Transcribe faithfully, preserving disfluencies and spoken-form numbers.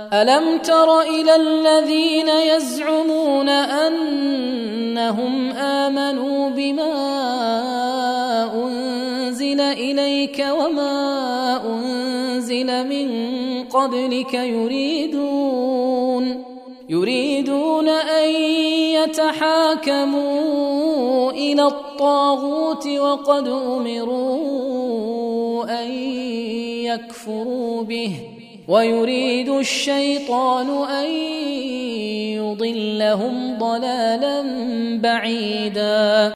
ألم تر إلى الذين يزعمون أنهم آمنوا بما أنزل إليك وما أنزل من قبلك يريدون يريدون أن يتحاكموا إلى الطاغوت وقد أمروا أن يكفروا به ويريد الشيطان أن يضلهم ضلالا بعيدا.